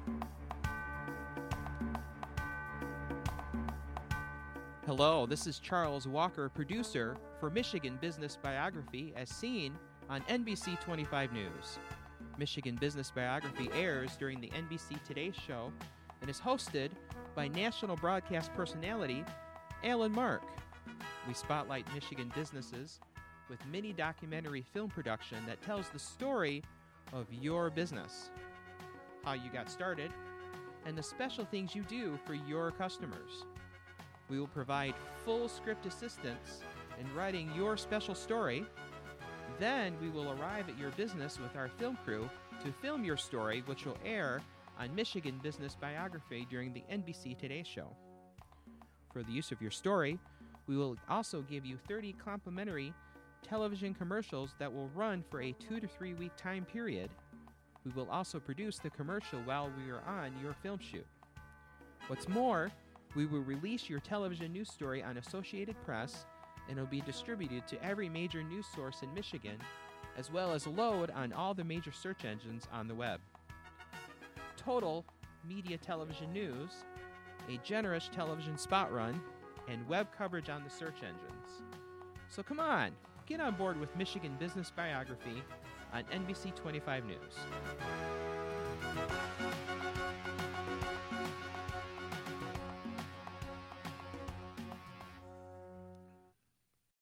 Hello, this is Charles Walker, producer for Michigan Business Biography as seen on NBC 25 News. Michigan Business Biography airs during the NBC Today show and is hosted by national broadcast personality Alan Mark. We spotlight Michigan businesses with mini documentary film production that tells the story of your business, how you got started, and the special things you do for your customers. We will provide full script assistance in writing your special story. Then we will arrive at your business with our film crew to film your story, which will air on Michigan Business Biography during the NBC Today show. For the use of your story, we will also give you 30 complimentary television commercials that will run for a 2 to 3 week time period. We will also produce the commercial while we are on your film shoot. What's more, we will release your television news story on Associated Press, and it will be distributed to every major news source in Michigan, as well as load on all the major search engines on the web. Total media television news, a generous television spot run, and web coverage on the search engines. So come on, get on board with Michigan Business Biography on NBC 25 News.